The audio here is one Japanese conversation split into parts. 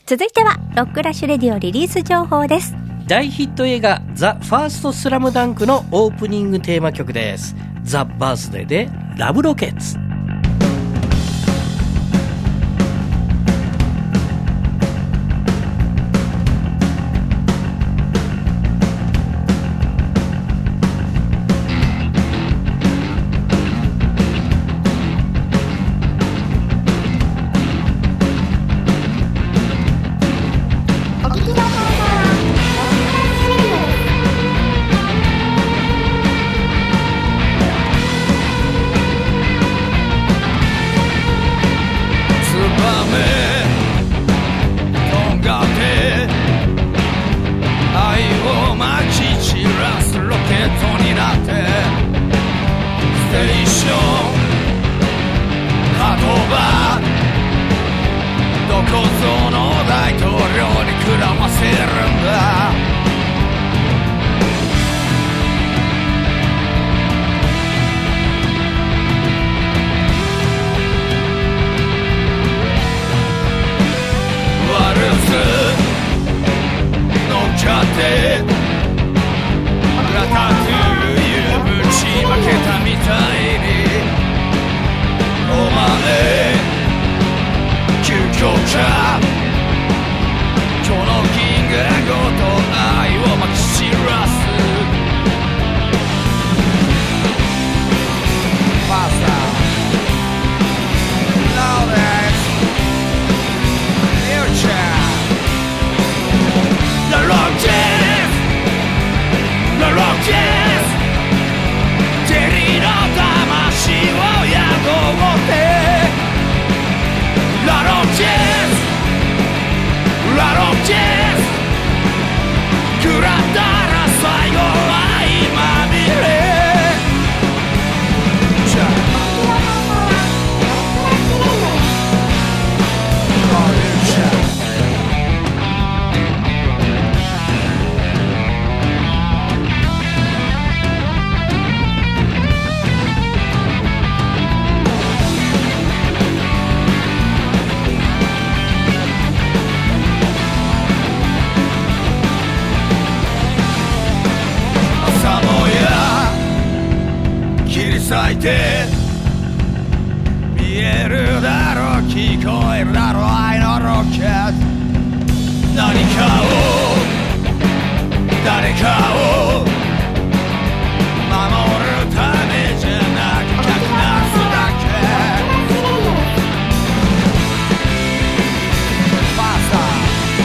続いてはロックラッシュレディオリリース情報です。 大ヒット映画ザ・ファーストスラムダンクのオープニングテーマ曲です。ザ・バースデーでラブロケッツ。 咲いて見えるだろう、聞こえるだろう、愛のロケット。何かを誰かを守るためじゃなくかきなすだけ。ファスター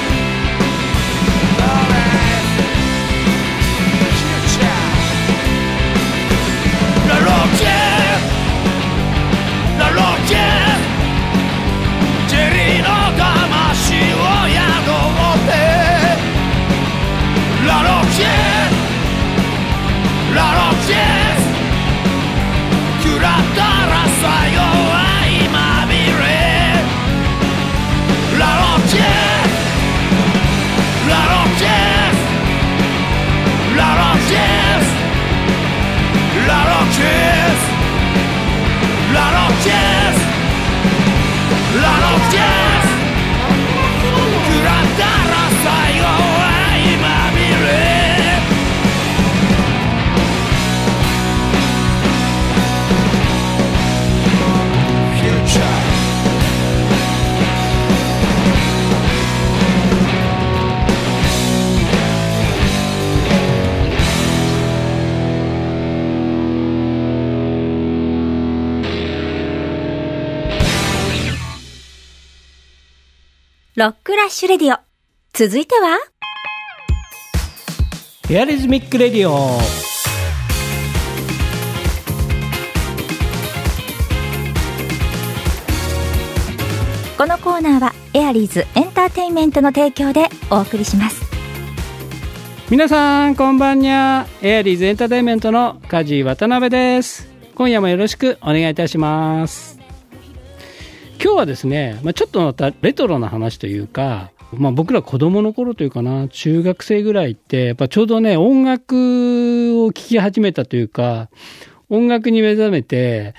ロックラッシュレディオ。続いてはエアリズミックレディオ。 このコーナーはエアリーズエンターテインメントの提供でお送りします。 皆さんこんばんにゃ。エアリーズエンターテインメントの梶渡辺です。今夜もよろしくお願いいたします。今日はですね、ちょっとまたレトロな話というか、僕ら子供の頃というかな、中学生ぐらいってやっぱちょうどね、音楽を聴き始めたというか、音楽に目覚めて、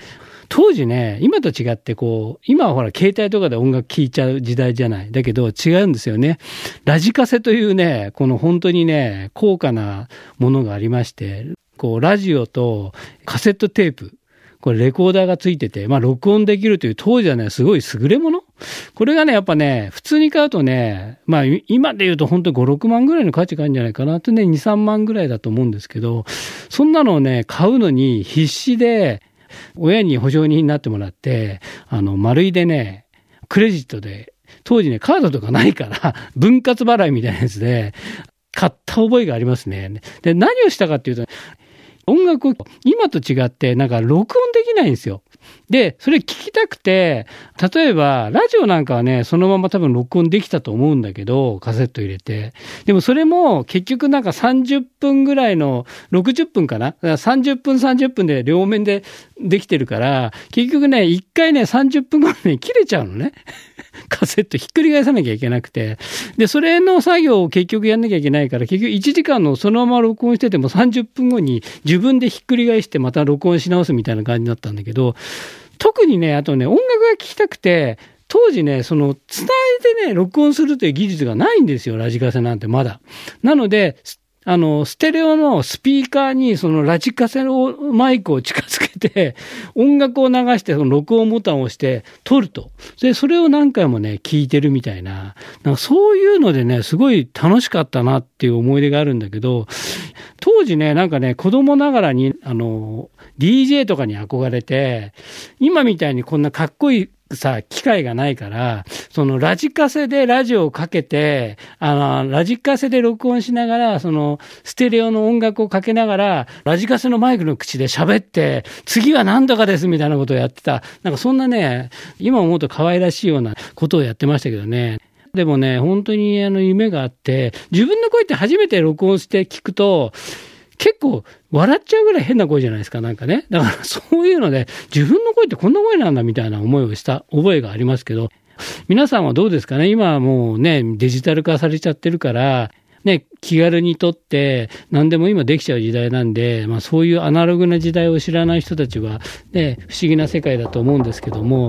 当時ね、今と違って今はほら携帯とかで音楽聴いちゃう時代じゃない。だけど違うんですよね。ラジカセというね、この本当にね、高価なものがありまして、ラジオとカセットテープ、これレコーダーがついてて、録音できるという当時はね、すごい優れもの。これがね、やっぱね、普通に買うとね、今で言うと本当に5、6万ぐらいの価値があるんじゃないかなってね、2、3万ぐらいだと思うんですけど、そんなのをね、買うのに必死で、親に保証人になってもらって、丸いでね、クレジットで、当時ね、カードとかないから、分割払いみたいなやつで、買った覚えがありますね。で、何をしたかっていうと、音楽を今と違ってなんか録音できないんですよ。で、それ聞きたくて、例えばラジオなんかはね、そのまま多分録音できたと思うんだけど、カセット入れて。でもそれも結局なんか30分ぐらいの、60分かな？ 30 分30分で両面でできてるから、結局ね、1回ね、30分後に切れちゃうのね。カセットひっくり返さなきゃいけなくて。で、それの作業を結局やんなきゃいけないから、結局1時間のそのまま録音してても30分後に自分でひっくり返してまた録音し直すみたいな感じだったんだけど、特にね、あとね、音楽が聴きたくて、当時ね、伝えてね、録音するという技術がないんですよ、ラジカセなんてまだ。なので、ステレオのスピーカーにそのラジカセのマイクを近づけて、音楽を流してその録音ボタンを押して撮ると。で、それを何回もね、聞いてるみたいな。なんかそういうのでね、すごい楽しかったなっていう思い出があるんだけど、当時ね、なんかね、子供ながらに、DJ とかに憧れて、今みたいにこんなかっこいい機会がないから、ラジカセでラジオをかけて、ラジカセで録音しながら、ステレオの音楽をかけながら、ラジカセのマイクの口で喋って、次は何とかですみたいなことをやってた。なんかそんなね、今思うと可愛らしいようなことをやってましたけどね。でもね、本当に夢があって、自分の声って初めて録音して聞くと、結構笑っちゃうぐらい変な声じゃないですか、なんかね。だからそういうので、自分の声ってこんな声なんだみたいな思いをした覚えがありますけど、皆さんはどうですかね。今はもうね、デジタル化されちゃってるから、ね、気軽に撮って何でも今できちゃう時代なんで、そういうアナログな時代を知らない人たちはね、不思議な世界だと思うんですけども、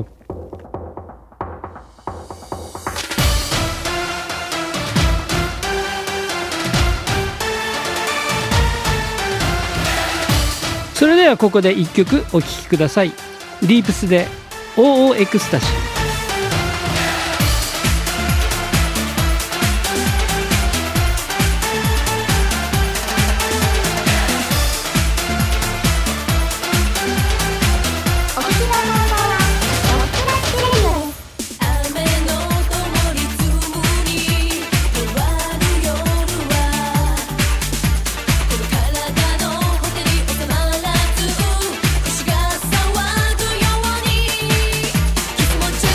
それではここで1曲お聴きください。リープスで OO エクスタシー。 気持ち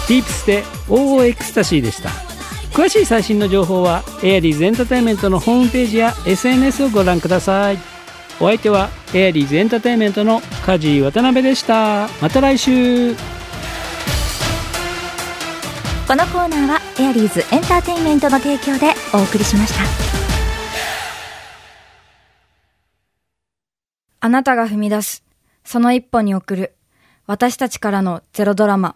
ディープスで OO エクスタシーでした。詳しい最新の情報はエアリーズエンターテインメントのホームページや SNS をご覧ください。お相手はエアリーズエンターテインメントの梶渡辺でした。また来週。 このコーナーはエアリーズエンターテインメントの提供でお送りしました。 あなたが踏み出すその一歩に送る私たちからのゼロドラマ。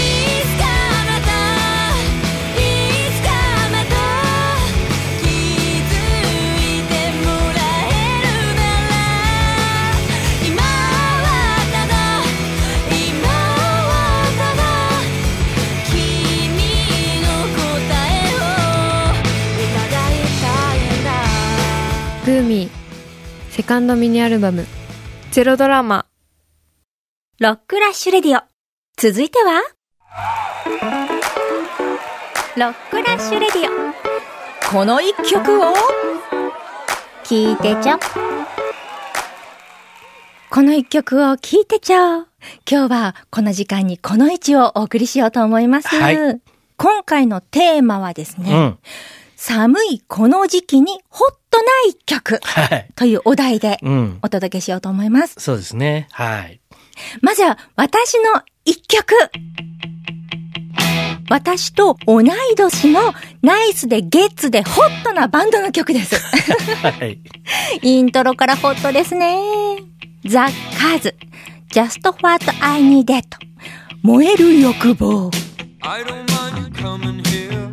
グーミーセカンドミニアルバムゼロドラマ。 ロックラッシュレディオ。続いてはロックラッシュレディオ。この一曲を聴いてちょ。この一曲を聴いてちょ。今日はこの時間にこの位置をお送りしようと思います。 はい、 今回のテーマはですね、寒いこの時期にホットな一曲というお題でお届けしようと思います。 そうですね。はい。 まずは私の一曲。私と同い年のナイスでゲッツでホットなバンドの曲です。 はい。 イントロからホットですね。ザ・カーズ、Just What I Needed。燃える欲望。 I don't mind you coming here,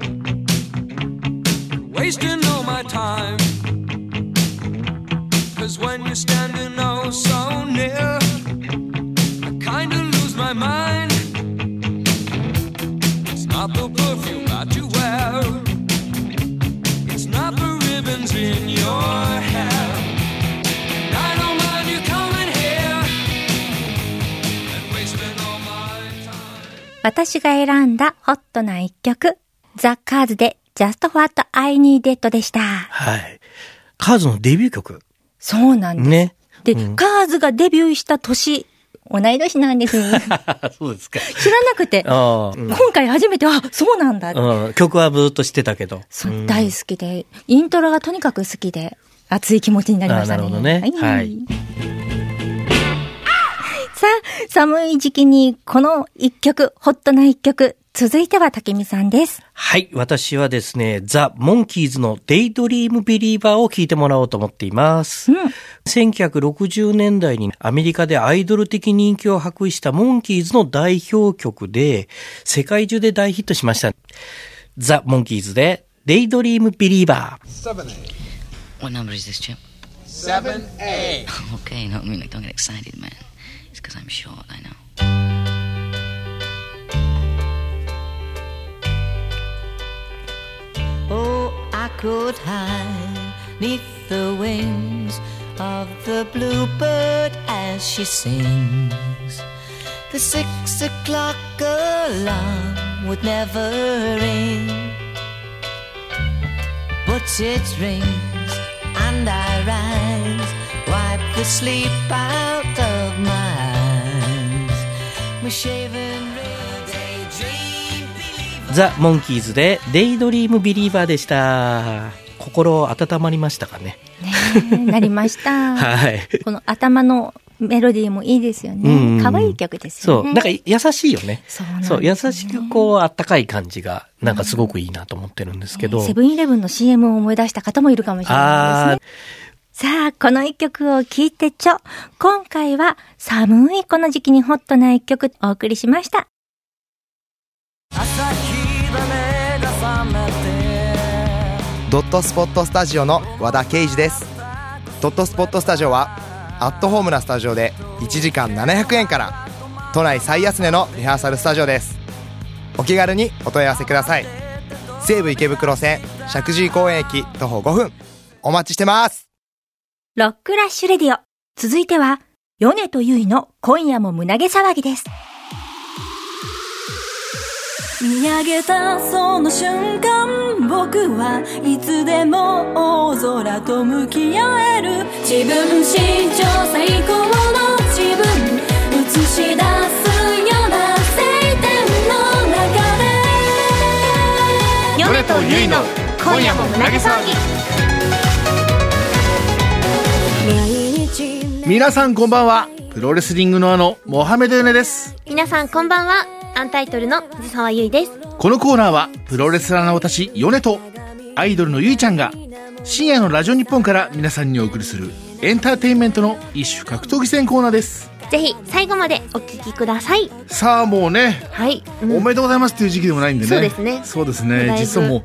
wasting all my time, 'cause when you're standing oh so near, I kinda lose my mind. It's not the perfume that you wear, it's not the ribbons in your hair. I don't mind you coming here and wasting all my time. 私が選んだホットな一曲、ザ・カーズで Just What I Needed でした。 はい。カーズのデビュー曲。 そうなんです。 ね。 で、カーズがデビューした年、同い年なんです。 そうですか。 知らなくて、今回初めて、あ、そうなんだ。 曲はずっと知ってたけど。 そう、大好きで、イントロがとにかく好きで、熱い気持ちになりましたね。 なるほどね。はい。 さあ、寒い時期にこの一曲、ホットな一曲、続いては竹見さんです。 はい。私はですね、ザ・モンキーズのデイドリームビリーバーを聴いてもらおうと思っています。1960年代にアメリカでアイドル的人気を博したモンキーズの代表曲で、世界中で大ヒットしました。ザ・モンキーズでデイドリームビリーバー。 7A. What number is this, Chip? 7A. Okay, no, I mean, like, don't get excited, man. It's because I'm short, I know. Oh, I could hide 'neath the wings of the bluebird as she sings. The 6 o'clock alarm would never ring, but it rings and I rise, wipe the sleep out of my eyes. My shaven ザ・モンキーズでデイドリームビリーバーでした。心温まりましたかね。 なりました。 はい。 この頭のメロディーもいいですよね。可愛い曲ですよね。 そう。なんか優しいよね。 そう、 優しくこう、あったかい感じが、なんかすごくいいなと思ってるんですけど。 セブンイレブンの CM を思い出した方もいるかもしれないですね。さあ、この一曲を聴いてちょ。今回は寒いこの時期にホットな一曲お送りしました。 ドットスポットスタジオの和田圭司です。ドットスポットスタジオはアットホームなスタジオで1時間700円から都内最安値のリハーサルスタジオです。お気軽にお問い合わせください。西武池袋線石神井公園駅徒歩5分お待ちしてます。 ロックラッシュレディオ、続いては米とゆいの今夜も胸毛騒ぎです。 見上げたその瞬間、僕はいつでも大空と向き合える。自分史上最高の自分映し出すような晴天の中今夜も胸毛騒ぎ。 皆さんこんばんは。プロレスリングのモハメドヨネです。 皆さんこんばんは。アンタイトルの藤沢優衣です。 このコーナーはプロレスラーの私ヨネとアイドルのゆいちゃんが深夜のラジオ日本から皆さんにお送りするエンターテインメントの一種格闘技戦コーナーです。 ぜひ最後までお聞きください。 さあもうね、 はい、 おめでとうございますっていう時期でもないんでね。 そうですね。 そうですね。実はもう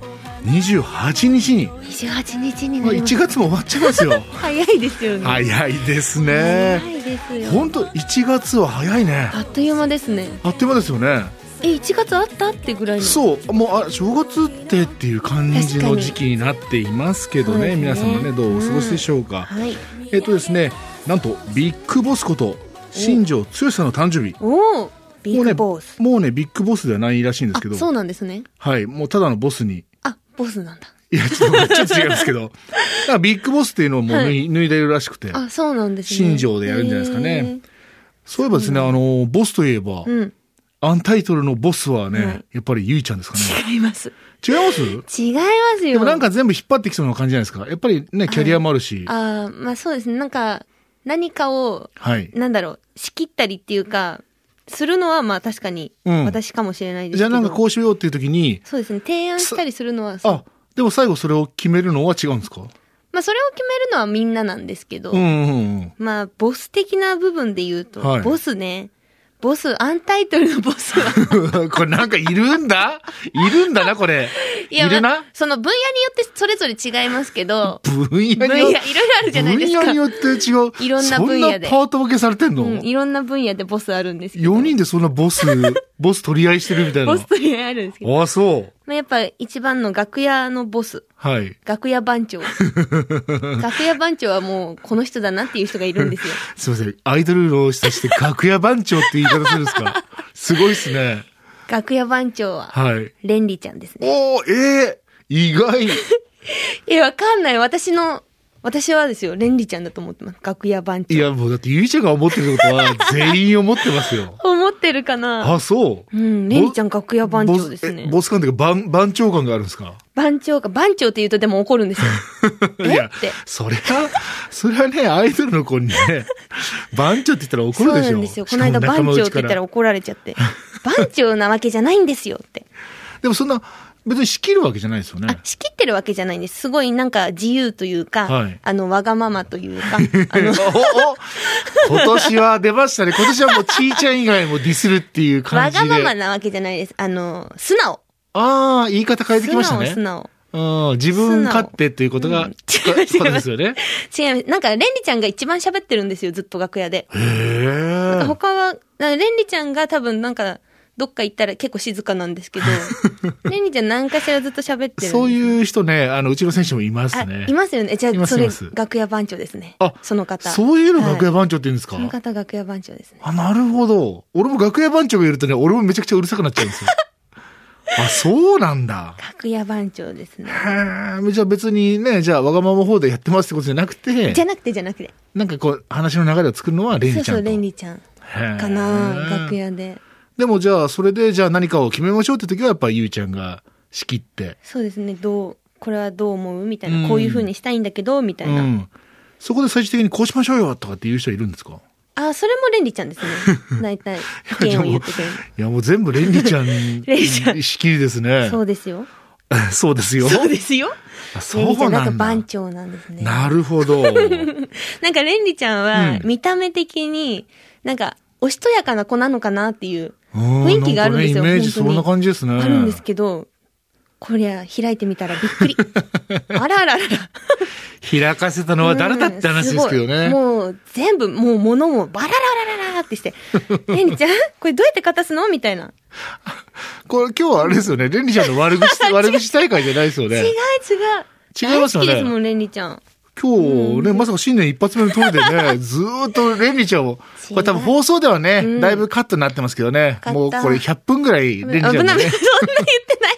28日になります。 1月も終わっちゃいますよ。 早いですよね。 早いですね。 早いですよ。 本当1月は早いね。 あっという間ですね。 あっという間ですよね。 1月あったってぐらいの。 そうもう正月っていう感じの時期になっていますけど ね、皆さんはねどうお過ごしでしょうか。 はい、 ですね、なんとビッグボスこと新庄剛志さんの誕生日。 おお、ビッグボス。 もうねビッグボスではないらしいんですけど。 そうなんですね。 はい、もうただのボスに。 ボスなんだ。 いやちょっと違いますけどだからビッグボスっていうのをもう脱いでるらしくて。 そうなんですね。 新庄でやるんじゃないですかね。そういえばですね、ボスといえば、アンタイトルのボスはね、やっぱりゆいちゃんですかね。 違います。 違います？ 違いますよ。 でもなんか全部引っ張ってきそうな感じじゃないですか。やっぱりね、キャリアもあるし。 まあそうですね。なんか、何かを、なんだろう、仕切ったりっていうか、するのはまあ確かに、私かもしれないですけど。 じゃあなんかこうしようっていう時に。 そうですね。提案したりするのは。 でも最後それを決めるのは違うんですか？ まあそれを決めるのはみんななんですけど、まあボス的な部分で言うと、ボスね。ボス、アンタイトルのボスは。 これなんかいるんだな、これ。いるな、 その分野によってそれぞれ違いますけど。 分野いろいろあるじゃないですか。 分野によって違う。 いろんな分野で。 そんなパート分けされてんの？ いろんな分野でボスあるんですけど。 4人でそんなボス取り合いしてるみたいな。 ボス取り合いあるんですけど。 そう。 まあ、やっぱ一番の楽屋のボス。 はい。 楽屋番長。楽屋番長はもうこの人だなっていう人がいるんですよ。 すいません。アイドルの人として楽屋番長って言い方するんですか？すごいっすね。 楽屋番長は、レンリちゃんですね。 意外。 わかんない。私はですよ、レンリちゃんだと思ってます。楽屋番長。 いや、もうだってゆいちゃんが思ってることは全員思ってますよ。 思ってるかな？ そう。 レンリちゃん楽屋番長ですね。 ボス感というか番長感があるんですか？ 番長って言うとでも怒るんですよ。 いや、それはね、アイドルの子にね、番長って言ったら怒るでしょ。 そうなんですよ。この間番長って言ったら怒られちゃって。番長なわけじゃないんですよって。 でもそんな、別に仕切るわけじゃないですよね。 仕切ってるわけじゃないんです。すごいなんか自由というか、わがままというか。 今年は出ましたね。今年はもうちーちゃん以外もディスるっていう感じで。 わがままなわけじゃないです。素直。 言い方変えてきましたね。 素直。 自分勝手っていうことが、そうですよね。 違う。なんか、レンリちゃんが一番喋ってるんですよ、ずっと楽屋で。他は、レンリちゃんが多分なんか、どっか行ったら結構静かなんですけど、レンリちゃん何かしらずっと喋ってる。 そういう人ね、うちの選手もいますね。 いますよね。じゃあ、それ、楽屋番長ですね。その方。 そういうの楽屋番長って言うんですか？ その方、楽屋番長ですね。 なるほど。俺も楽屋番長がいるとね、俺もめちゃくちゃうるさくなっちゃうんですよ。そうなんだ。 楽屋番長ですね。 じゃあ別にね、じゃあわがまま方でやってますってことじゃなくて。 じゃなくて。 なんかこう、話の流れを作るのはレンリちゃんと。 そう、レンリちゃん。かな、楽屋で。 でもじゃあ、それでじゃあ何かを決めましょうって時はやっぱりゆいちゃんが仕切って。 そうですね。これはどう思うみたいな。こういう風にしたいんだけど、みたいな。 そこで最終的にこうしましょうよとかっていう人いるんですか？ それもレンリちゃんですね。大体、意見を言ってくれる。 いや、もう全部レンリちゃん仕切りですね。 そうですよ。 そうですよ。 そうですよ。 そうなんだ。 なんか番長なんですね。 なるほど。 なんかレンリちゃんは、見た目的に、なんか、おしとやかな子なのかなっていう雰囲気があるんですよ。 イメージそんな感じですね。 あるんですけど、こりゃ開いてみたらびっくり。あらあらあら。 開かせたのは誰だって話ですけどね。 もう全部、もう物もバラララララってして、レンリちゃんこれどうやって片すのみたいな。 これ今日はあれですよね。レンリちゃんの悪口大会じゃないですよね。 違う。 違いますよね。 大好きですもん、レンリちゃん。 今日ね、まさか新年一発目の通りでね、ずーっとレンリちゃんを、これ多分放送ではね、だいぶカットになってますけどね、もうこれ100分ぐらいレンリちゃんのね。そんな言ってない。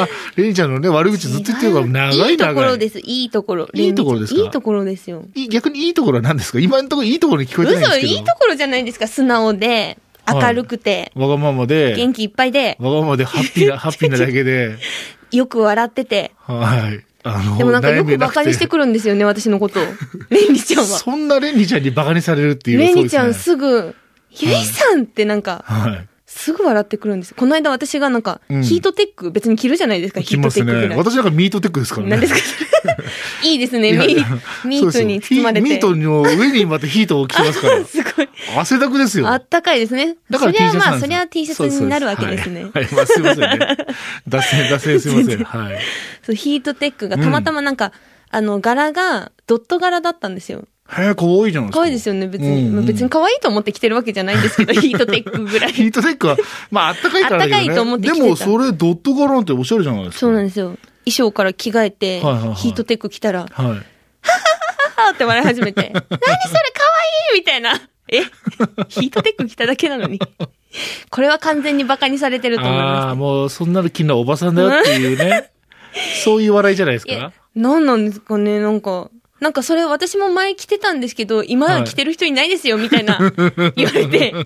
レンリちゃんのね、悪口ずっと言ってるから長い。 いいところです。いいところ。 いいところですか？ いいところですよ。 逆にいいところは何ですか？今のところいいところに聞こえてないんですけど。 嘘、いいところじゃないですか。素直で、明るくて。 わがままで。 元気いっぱいで。 わがままでハッピーなだけで。 よく笑ってて。 はい。 でもなんかよくバカにしてくるんですよね、私のことを。レンリちゃんは。 そんなレンリちゃんにバカにされるっていう。 レンリちゃんすぐ、ゆいさんってなんか、すぐ笑ってくるんです。この間私がなんか、ヒートテック別に着るじゃないですか、ヒートテックぐらい。 私なんかミートテックですからね。 何ですかいいですね、ミートに包まれて。 ミートの上にまたヒートを着てますから。 すごい。 汗だくですよ。 あったかいですね。 だから T シャツなんですよ。 それはそれは T シャツになるわけですね。 はい、すいませんね。脱線すいません。はい。 そう、ヒートテックがたまたまなんか、柄がドット柄だったんですよ。 へえ、かわいいじゃないですか。 かわいいですよね、別に。別にかわいいと思って着てるわけじゃないんですけど、ヒートテックぐらい。 ヒートテックは、まあ、あったかいからだけどね。 あったかいと思って着てた。 でも、それ、ドット柄なんておしゃれじゃないですか。 そうなんですよ。衣装から着替えて、ヒートテック着たら、ははははって笑い始めて、何それかわいいみたいな。ヒートテック着ただけなのに。これは完全にバカにされてると思います。 ああ、もう、そんなの気なおばさんだよっていうね。そういう笑いじゃないですか。 何なんですかね、なんかそれ私も前着てたんですけど、今は着てる人いないですよ、みたいな、言われて、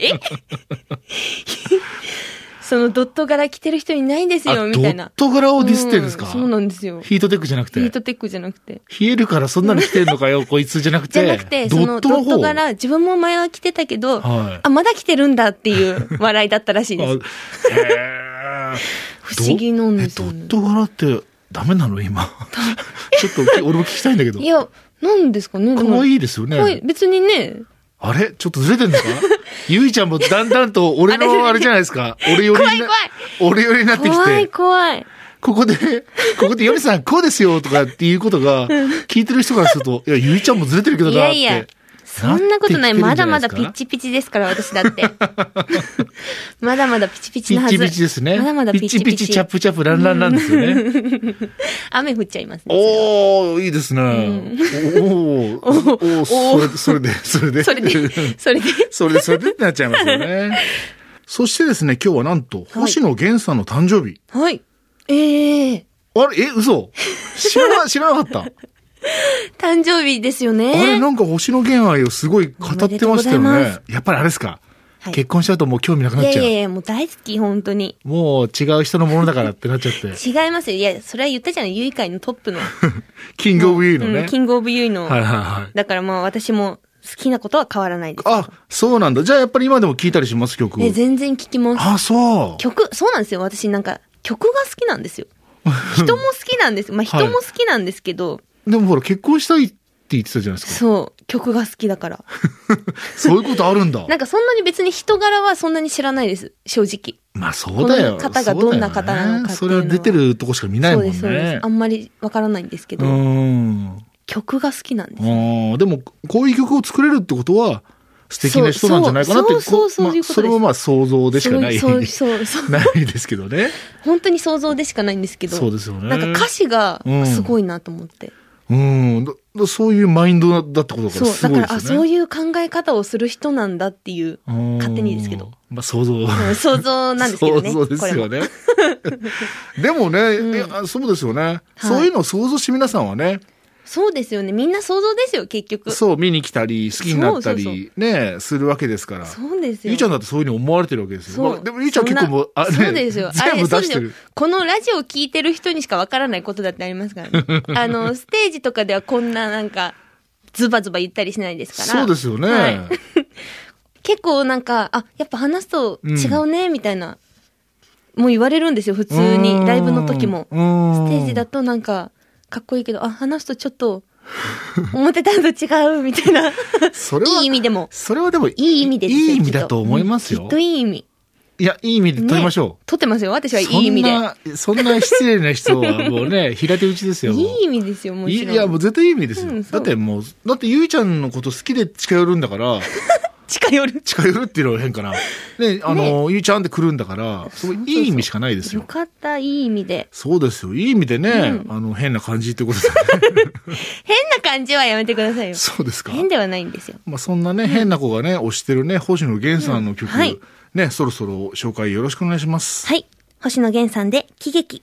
そのドット柄着てる人いないですよ、みたいな。 ドット柄をディスってるんですか？ そうなんですよ。 ヒートテックじゃなくて。 ヒートテックじゃなくて。 冷えるからそんなの着てんのかよ、こいつじゃなくて。 じゃなくて、そのドット柄、自分も前は着てたけど、まだ着てるんだっていう笑いだったらしいです。不思議なんですよね。 ドット柄って、ダメなの今。ちょっと、俺も聞きたいんだけど。 いや、なんですかね。 かわいいですよね。 別にね。 あれちょっとずれてんのかゆいちゃんもだんだんと俺のあれじゃないですか。俺寄りになってきて。 怖い。 ここで、ヨミさんこうですよとかっていうことが、聞いてる人からすると、いや、ゆいちゃんもずれてるけどなって。いやいや。 そんなことない。まだまだピッチピチですから、私だって。まだまだピチピチなはず。 ピッチピチですね。 まだまだピチピチ。 ピチピチ、チャップチャップ、ランランなんですよね。 雨降っちゃいますね。 おー、いいですね。おー、それでってなっちゃいますよね。そしてですね、今日はなんと、星野源さんの誕生日。 はい。 あれ、嘘知らなかった。 誕生日ですよね。 あれなんか星野源愛をすごい語ってましたよね。やっぱりあれですか、結婚しちゃうともう興味なくなっちゃう。 いや、もう大好き、本当に。 もう違う人のものだからってなっちゃって。 違いますよ。いや、それは言ったじゃん。ゆい界のトップの。 キングオブユイのね。 キングオブユイの。 はいはいはい。 だからまあ私も好きなことは変わらないです。 あ、そうなんだ。じゃあやっぱり今でも聴いたりします、曲。 全然聴きます。 あ、そう。 そうなんですよ。私なんか曲が好きなんですよ。人も好きなんです。まあ人も好きなんですけど。 でもほら、結婚したいって言ってたじゃないですか。 そう。曲が好きだから。 そういうことあるんだ。 なんかそんなに別に人柄はそんなに知らないです。正直。 まあそうだよ。 この方がどんな方なのかっていうのは。 それは出てるとこしか見ないもんね。 そうです。あんまりわからないんですけど。曲が好きなんです。 でも、こういう曲を作れるってことは、素敵な人なんじゃないかなって。それもまあ想像でしかない。ないですけどね。 本当に想像でしかないんですけど。 そうですよね。 なんか歌詞がすごいなと思って。 そういうマインドだったことがすごいですね。 だから、そういう考え方をする人なんだっていう、勝手にですけど。 まあ想像。 想像なんですけどね。 想像ですよね。でもね、そうですよね。そういうのを想像して皆さんはね。 そうですよね。みんな想像ですよ、結局。 そう、見に来たり、好きになったり、ね、するわけですから。 そうですよ。 ゆいちゃんだってそういうふうに思われてるわけですよ。でもゆいちゃん結構もう、 そうですよ。 全部出してる。 このラジオ聞いてる人にしかわからないことだってありますからね。ステージとかではこんななんか、ズバズバ言ったりしないですから。 そうですよね。 結構なんか、やっぱ話すと違うね、みたいな。もう言われるんですよ、普通に。ライブの時も。ステージだとなんか、かっこいいけど、話すとちょっと、思ってたのと違うみたいな。 それは、 いい意味でも。 それはでもいい意味で。 いい意味だと思いますよ。 きっといい意味。 いや、いい意味で取りましょう。 取ってますよ。私はいい意味で。 そんな失礼な人はもうね、平手打ちですよ。 いい意味ですよ、もちろん。 いや、もう絶対いい意味ですよ。だってゆいちゃんのこと好きで近寄るんだから。 近寄るっていうのは変かな。ね、ゆいちゃんって来るんだから、そういい意味しかないですよ。 よかった、いい意味で。 そうですよ。いい意味でね、変な感じってことだね。 変な感じはやめてくださいよ。 そうですか。 変ではないんですよ。 まあそんなね、変な子がね、推してるね、星野源さんの曲、ね、そろそろ紹介よろしくお願いします。 はい。星野源さんで、喜劇。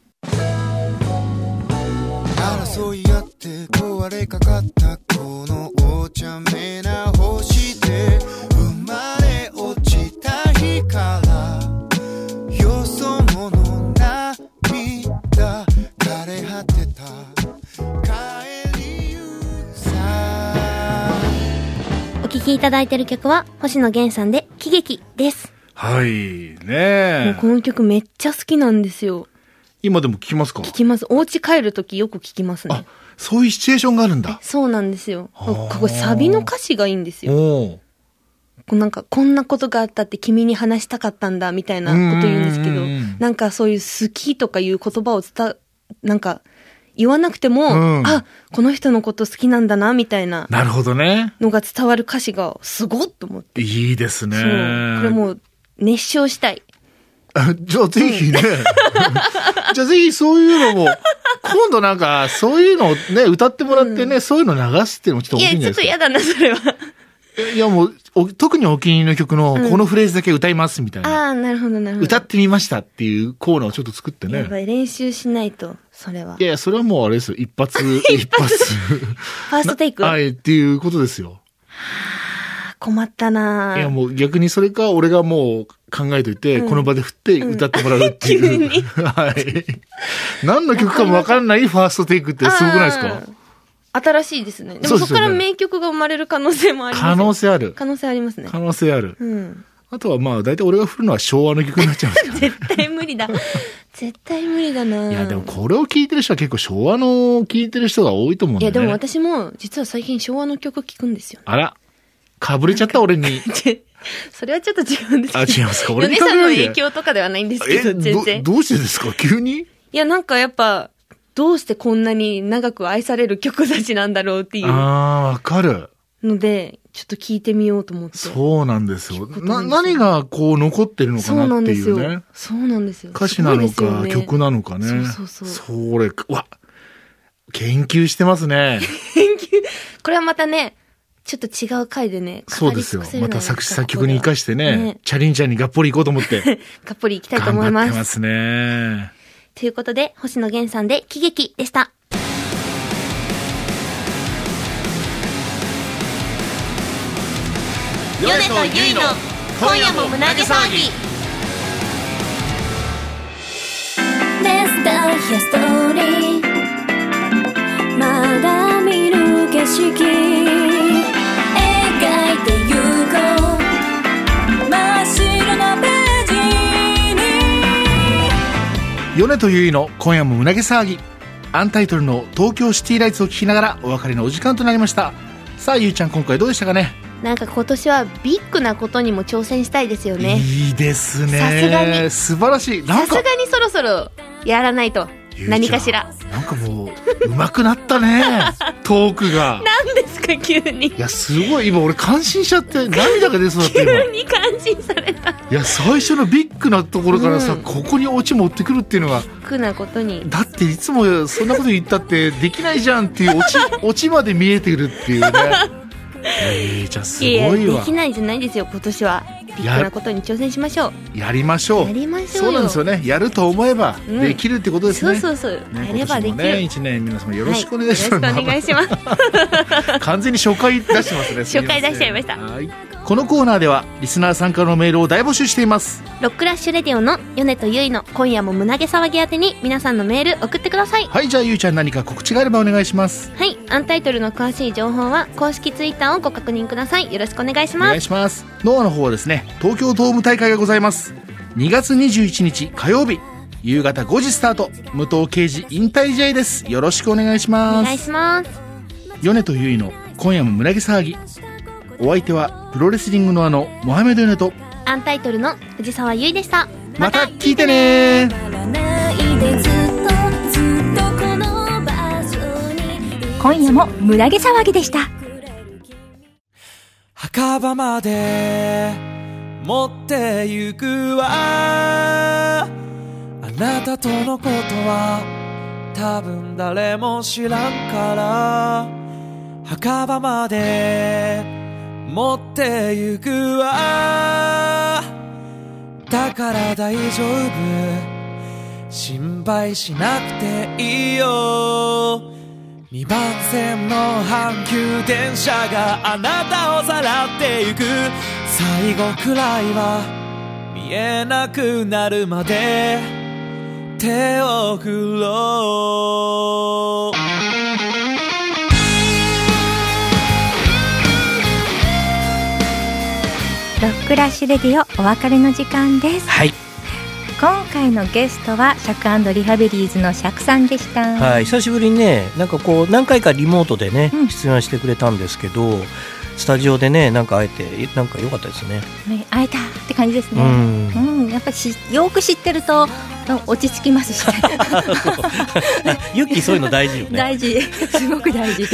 争い合って壊れかかったこのお茶目な星で生まれ落ちた日からよそ者涙聴きいただいている曲は星野源さんで喜劇です。 はいね。 もうこの曲めっちゃ好きなんですよ。 今でも聞きますか？ 聞きます。お家帰るときよく聞きますね。 あ、そういうシチュエーションがあるんだ。 そうなんですよ。ここサビの歌詞がいいんですよ。なんかこんなことがあったって君に話したかったんだみたいなこと言うんですけど、なんかそういう好きとかいう言葉をなんか言わなくても、あ、この人のこと好きなんだなみたいな。 なるほどね。 のが伝わる歌詞がすごっと思って。 いいですね。そう。これもう熱唱したい。 じゃあぜひね。じゃあぜひそういうのも、今度なんかそういうのをね、歌ってもらってね、そういうの流すっていうのもちょっと大きいんじゃないですか。 いや、ちょっと嫌だな、それは。 いやもう、特にお気に入りの曲のこのフレーズだけ歌いますみたいな。 ああ、なるほどなるほど。 歌ってみましたっていうコーナーをちょっと作ってね。 やっぱり練習しないと、それは。 いや、それはもうあれですよ、一発。 ファーストテイクはい、っていうことですよ。 困ったないやもう逆にそれか俺がもう考えといて、この場で振って歌ってもらうっていう。はい。何の曲かもわかんないファーストテイクってすごくないですか？ 新しいですね。でもそこから名曲が生まれる可能性もあります。 可能性ある。 可能性ありますね。 可能性ある。あとはまあ大体俺が振るのは昭和の曲になっちゃうんですよ。絶対無理だ。絶対無理だな。 いやでもこれを聴いてる人は結構昭和の聴いてる人が多いと思うんだよね。 いやでも私も実は最近昭和の曲聴くんですよ。 あら。かぶれちゃった俺に。 それはちょっと違うんですけど。 あ、違いますか。 俺にさんの影響とかではないんですけど、全然。 どうしてですか急に？ いやなんかやっぱ、どうしてこんなに長く愛される曲たちなんだろうっていう。 ああ、わかる。 ので、ちょっと聞いてみようと思って。 そうなんですよ。何がこう残ってるのかなっていうね。 そうなんですよ。 歌詞なのか、曲なのかね。 そう。 それ、研究してますね。 研究。これはまたね、ちょっと違う回でね、 そうですよ。また作詞作曲に活かしてね、チャリンちゃんにがっぽり行こうと思って。 がっぽり行きたいと思います。 頑張ってますね。 ということで、星野源さんで喜劇でした。米とゆいの今夜も胸毛騒ぎ。 Let's tell your story。まだ見る景色描いてゆこう真っ白なページに。 米とゆいの今夜も胸毛騒ぎ。アンタイトルの東京シティライツを聞きながらお別れのお時間となりました。さあゆいちゃん今回どうでしたかね？ なんか今年はビッグなことにも挑戦したいですよね。 いいですね。 さすがに素晴らしい。 さすがにそろそろやらないと。何かしら。 なんかもう上手くなったね。トークが。 何ですか急に。 いやすごい今俺感心しちゃって涙が出そうだった今。 急に感心された。 いや最初のビッグなところからさ、ここにオチ持ってくるっていうのが。ビッグなことに。 だっていつもそんなこと言ったってできないじゃんっていうオチまで見えてくるっていうね。じゃあすごいわ。 できないじゃないですよ今年は。ビッグなことに挑戦しましょう。 やりましょう。 やりましょう。 そうなんですよね。やると思えばできるってことですね。 そう。やればできる。 ね、1年皆様よろしくお願いします。 よろしくお願いします。 完全に初回出してますね。 初回出しちゃいました。 このコーナーではリスナー参加のメールを大募集しています。 ロックラッシュレディオの米とゆいの今夜も胸毛騒ぎ宛てに皆さんのメール送ってください。 はい、じゃあゆいちゃん何か告知があればお願いします。 はい、アンタイトルの詳しい情報は公式ツイッターをご確認ください。よろしくお願いします。 お願いします。ノアの方はですね、東京ドーム大会がございます。2月21日火曜日夕方5時スタート。武藤敬司引退試合です。よろしくお願いします。 お願いします。 米とゆいの今夜も胸毛騒ぎ。お相手はプロレスリングノアのモハメド・ヨネとアンタイトルの藤沢優衣でした。 また聞いてね。 今夜も胸毛騒ぎでした。 墓場まで持ってゆくわ。あなたとのことは多分誰も知らんから。墓場まで持ってゆくわ。だから大丈夫、心配しなくていいよ。2番線の阪急電車があなたをさらってゆく。最後くらいは見えなくなるまで手を振ろう。 ロックラッシュレディオお別れの時間です。 はい。 今回のゲストはシャク&リハビリーズのシャクさんでした。 はい、久しぶりにね、なんかこう何回かリモートでね、出演してくれたんですけど、スタジオでね、なんか会えてなんか良かったですね。 会えたって感じですね。やっぱりよく知ってると落ち着きますし、ね。 ユッキーそういうの大事よね。 大事、すごく大事。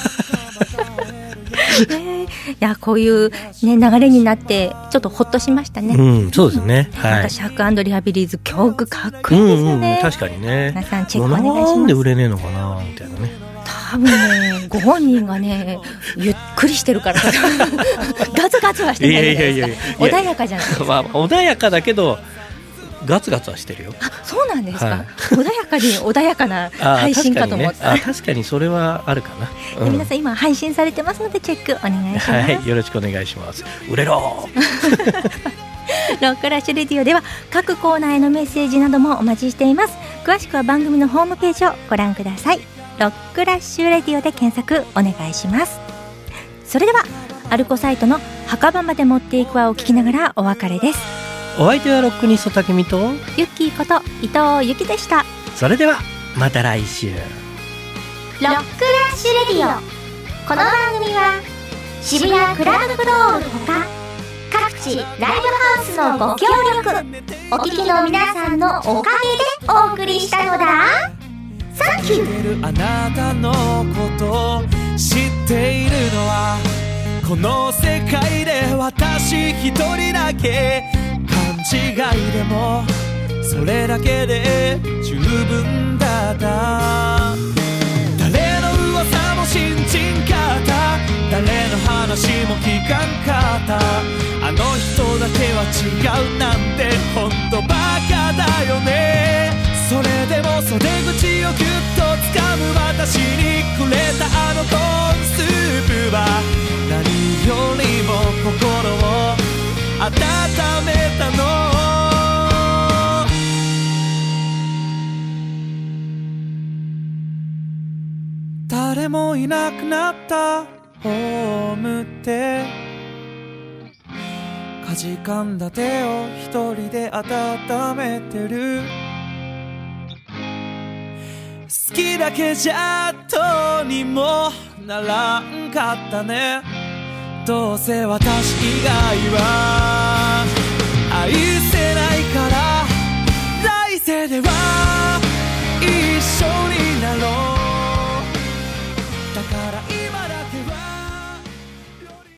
いや、こういう、ね、流れになってちょっとほっとしましたね。 そうですね。 はい。シャク&リハビリーズ曲かっこいいですよね。 確かにね。 皆さんチェックお願いします。 なんで売れねえのかなみたいなね。 多分ね、ご本人がね、ゆっくりしてるからガツガツはしてないじゃないですか。穏やかじゃないですか。 まあ、穏やかだけどガツガツはしてるよ。 そうなんですか。はい、穏やかに穏やかな配信かと思った。 確かにそれはあるかな。 皆さん今配信されてますのでチェックお願いします。 はい、よろしくお願いします。売れろ。 ロックラッシュレディオでは各コーナーへのメッセージなどもお待ちしています。詳しくは番組のホームページをご覧ください。ロックラッシュレディオで検索お願いします。それではアルコサイトの墓場まで持っていくわを聞きながらお別れです。 お相手はロックニストタケミとユッキーこと伊藤由紀でした。 それではまた来週。 ロックラッシュレディオ。この番組は渋谷クラブフロールほか各地ライブハウスのご協力、お聞きの皆さんのおかげでお送りしたのだ。サンキュー。 あなたのこと知っているのはこの世界で私一人だけ。勘違いでもそれだけで十分だった。誰の噂も信じんかった、誰の話も聞かんかった。あの人だけは違うなんてほんとバカだよね。それでも袖口をぎゅっと掴む私にくれたあのコーンスープは何よりも心を温めたの。誰もいなくなったホームってかじかんだ手を一人で温めてる。好きだけじゃどうにもならんかったね。どうせ私以外は愛せないから来世では